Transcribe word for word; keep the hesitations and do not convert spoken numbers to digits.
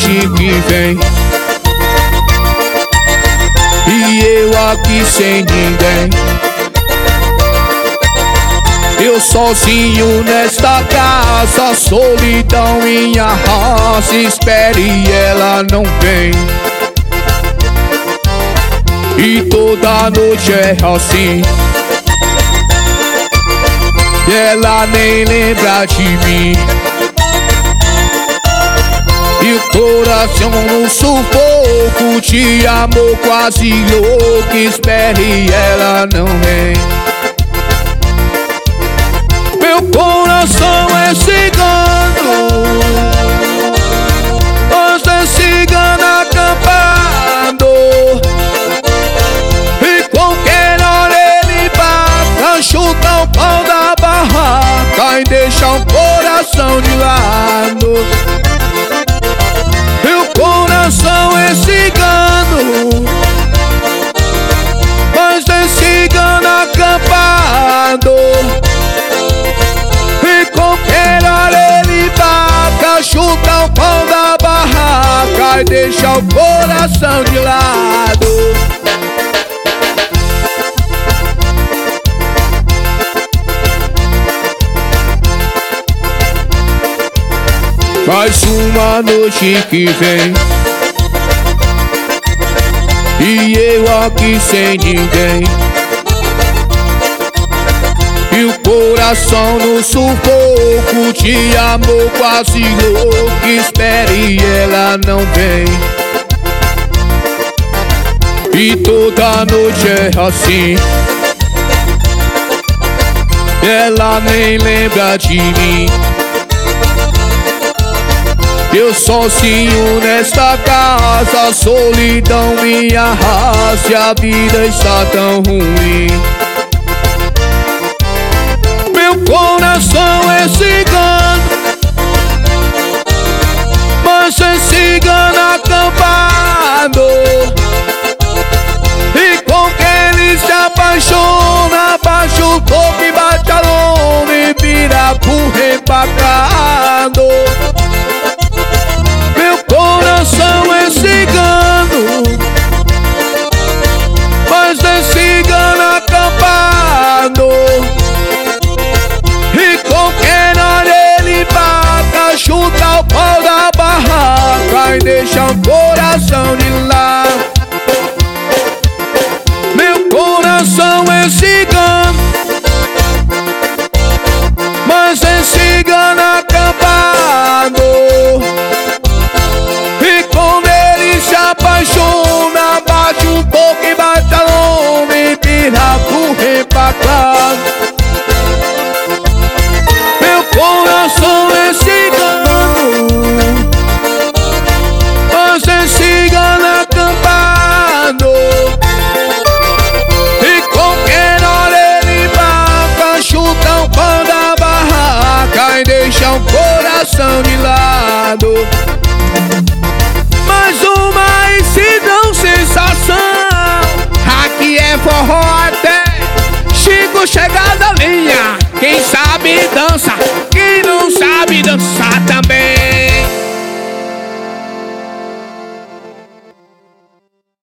noite que vem, e eu aqui sem ninguém. Eu sozinho nesta casa, solidão minha raça. Espere e ela não vem, e toda noite é assim. Ela nem lembra de mim, e o coração no sufoco de amor quase louco. Espere e ela não vem. Meu coração é cigano, hoje é cigano acampado, e qualquer hora ele bata, chuta o pau da barraca e deixa o coração de lado. Meu coração é cigano, mas é cigano acampado, e qualquer hora ele bata, chuta o pau da barraca e deixa o coração de lado. Mais uma noite que vem, e eu aqui sem ninguém, e o coração no sufoco de amor quase louco. Espere e ela não vem, e toda noite é assim. Ela nem lembra de mim, eu sozinho nesta casa, solidão minha raça. A vida está tão ruim. Meu coração é cigano, mas é cigano acampado, e com quem ele se apaixona, baixa o corpo e bate a lona e vira burro empacado. Meu coração é cigano, mas é cigano acampado, e qualquer hora ele bata, chuta o pau da barraca e deixa o coração de lado. Meu coração é cigano, mas é cigano acampado, e quando ele se apaixona, bate um pouco e bate a lona e vira burro empacado. Meu coração é cigano, mas é cigano acampado, e qualquer hora ele bata, chuta o pau da barraca e deixa o coração de lado. Mais uma icidão sensação, aqui é forró até Chico chegar da linha. Quem sabe dança,